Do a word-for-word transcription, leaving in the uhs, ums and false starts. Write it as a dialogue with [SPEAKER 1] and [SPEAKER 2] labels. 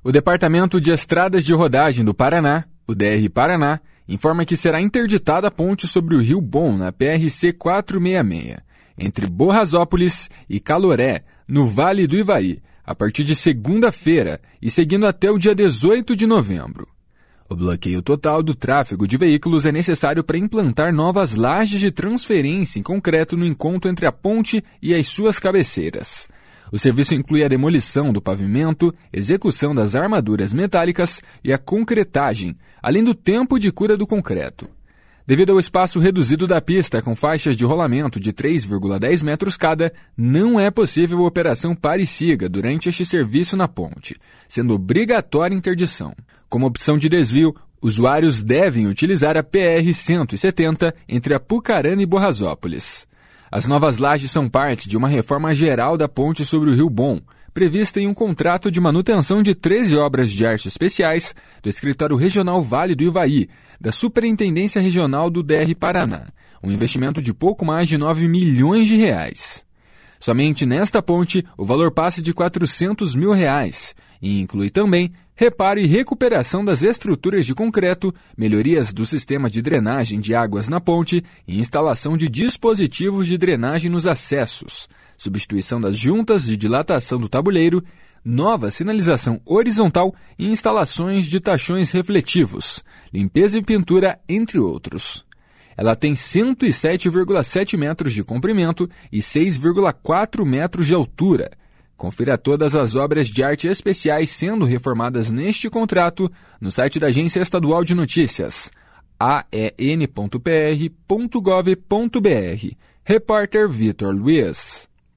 [SPEAKER 1] O Departamento de Estradas de Rodagem do Paraná, o D R Paraná, informa que será interditada a ponte sobre o Rio Bom, na P R C quatrocentos e sessenta e seis, entre Borrasópolis e Caloré, no Vale do Ivaí, a partir de segunda-feira e seguindo até o dia dezoito de novembro. O bloqueio total do tráfego de veículos é necessário para implantar novas lajes de transferência em concreto no encontro entre a ponte e as suas cabeceiras. O serviço inclui a demolição do pavimento, execução das armaduras metálicas e a concretagem, além do tempo de cura do concreto. Devido ao espaço reduzido da pista com faixas de rolamento de três vírgula dez metros cada, não é possível operação pare e siga durante este serviço na ponte, sendo obrigatória a interdição. Como opção de desvio, usuários devem utilizar a P R cento e setenta entre Apucarana e Borrasópolis. As novas lajes são parte de uma reforma geral da ponte sobre o Rio Bom, prevista em um contrato de manutenção de treze obras de arte especiais do Escritório Regional Vale do Ivaí, da Superintendência Regional do D R Paraná, um investimento de pouco mais de nove milhões de reais. Somente nesta ponte, o valor passa de quatrocentos mil reais e inclui também reparo e recuperação das estruturas de concreto, melhorias do sistema de drenagem de águas na ponte e instalação de dispositivos de drenagem nos acessos, substituição das juntas de dilatação do tabuleiro, nova sinalização horizontal e instalações de tachões refletivos, limpeza e pintura, entre outros. Ela tem cento e sete vírgula sete metros de comprimento e seis vírgula quatro metros de altura. Confira todas as obras de arte especiais sendo reformadas neste contrato no site da Agência Estadual de Notícias, a e n ponto p r ponto gov ponto b r. Repórter Vitor Luiz.